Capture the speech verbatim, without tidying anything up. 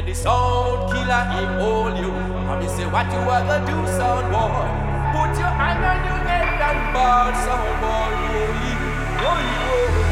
the sound killer him hold you. And me say what you are gonna do, sound boy? Put your hand on your head and ball, sound boy. Oh, yeah. Oh, yeah.